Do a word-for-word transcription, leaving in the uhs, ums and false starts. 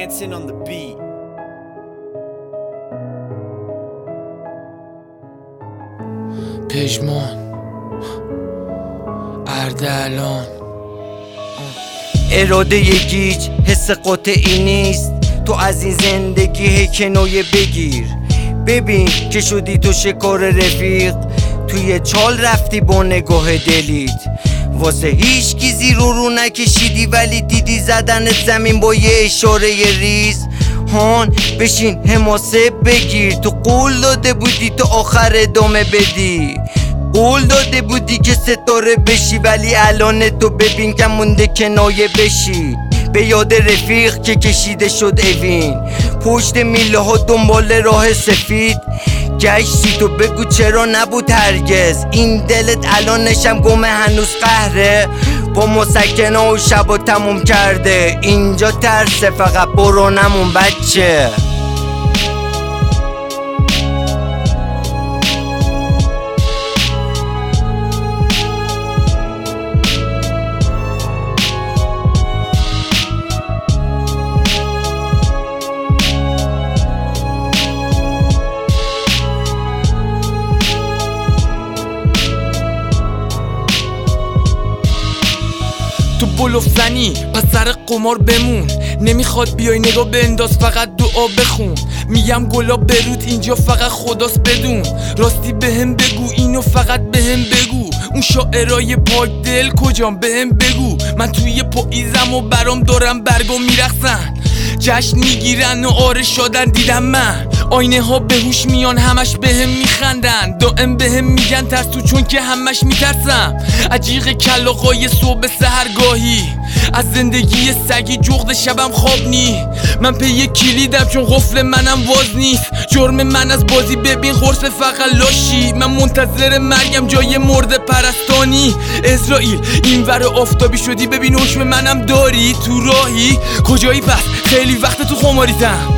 Dancing on the beat. پژمان اردلان اراده گیج حس قطعی نیست. تو از این زندگی هی کنایه بگیر. ببین که شدی تو شکار رفیق، توی چال رفتی با نگاه دلیت. واسه هیچ کی زیر و رو نکشیدی ولی دیدی زدن زمین با یه اشاره ریز. هان بشین حماسه بگیر، تو قول داده بودی تو آخر ادامه بدی. قول داده بودی که ستاره بشی ولی الان تو ببین که مونده کنایه بشی. به یاد رفیق که کشیده شد اوین، پشت میله ها دنبال راه سفید گشتی. تو بگو چرا نبود هرگز این دلت الانشم گمه هنوز قهره. با مسکنه و شبا تموم کرده اینجا ترسه، فقط برو نمون بچه. تو بلوف زنی پس سر قمار بمون، نمیخواد بیای نگاه بنداز فقط دعا بخون. میگم گلاب برود اینجا فقط خداست بدون، راستی بهم بگو اینو فقط بهم بگو. اون شاعرای پاک دل کجام بهم بگو. من توی پاییزم و برام دارم برگا میرقصن، جشن میگیرن و آره شدن دیدم من. آینه ها به هوش میان همش بهم میخندن، دائم بهم میگن ترس تو چون که همش میترسم. عجیق کلاغای صبح سحرگاهی، از زندگی سگی جغد شبم خواب نی. من پی یک کلیدم چون قفل منم باز نیست. جرم من از بازی ببین قرص فقط لاشی. من منتظر مرگم جای مرد پرستانی. اسرائیل این ور آفتابی شدی ببین حکم منم داری. تو راهی کجایی پس خیلی وقت تو خماریتم.